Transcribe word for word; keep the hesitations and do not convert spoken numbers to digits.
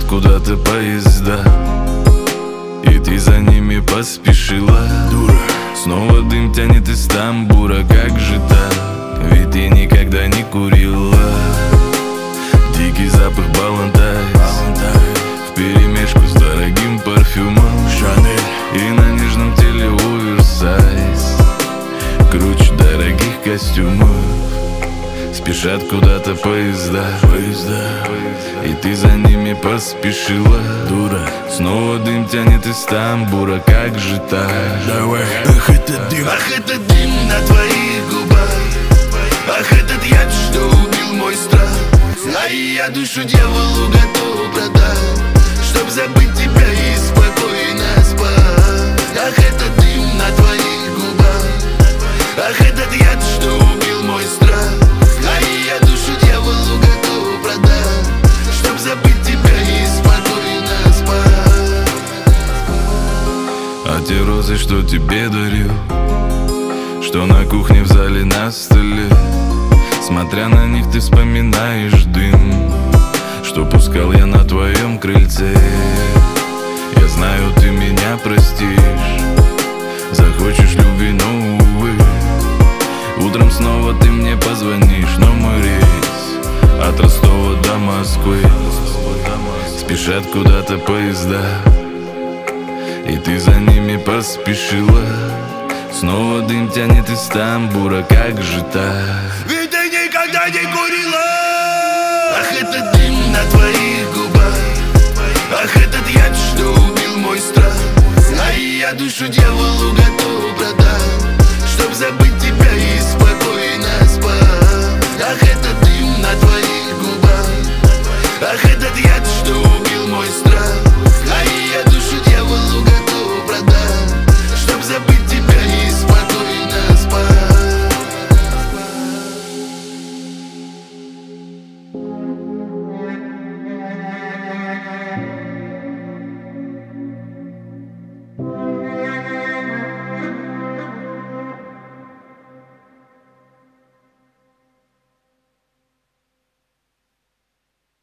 куда-то поезда, и ты за ними поспешила. Дура. Снова дым тянет из тамбура, как же так? Ведь ты никогда не курила. Дикий запах Балантайс вперемешку с дорогим парфюмом Шанель, и на нежном теле оверсайз круче дорогих костюмов. Спешат куда-то поезда, поезда, и ты за ними поспешила. Дура. Снова дым тянет из тамбура, как же так? Давай. Ах, этот дым, ах, этот дым на твоих губах, ах, этот яд, что убил мой страх. А я душу дьяволу готов продать, чтоб забыть тебя и спокойно спать. Ах, этот дым на твоих губах, ах, этот яд, что убил мой страх. А я душу дьяволу готов продать, чтоб забыть тебя и спокойно спать. А те розы, что тебе дарил, что на кухне, в зале, на столе, смотря на них, ты вспоминаешь дым, что пускал я на твоем крыльце. Я знаю, ты меня простишь, захочешь любви, но увы, утром снова ты мне позвонишь, но мой рейс от Ростова до Москвы. Спешат куда-то поезда, и ты за ними поспешила. Снова дым тянет из тамбура, как же так? Ведь ты никогда не курила. Ах, этот дым на твоих губах, ах, этот яд, что убил мой страх. А я душу дьяволу готов продать, чтоб забыть тебя и спокойно спать. Ах, этот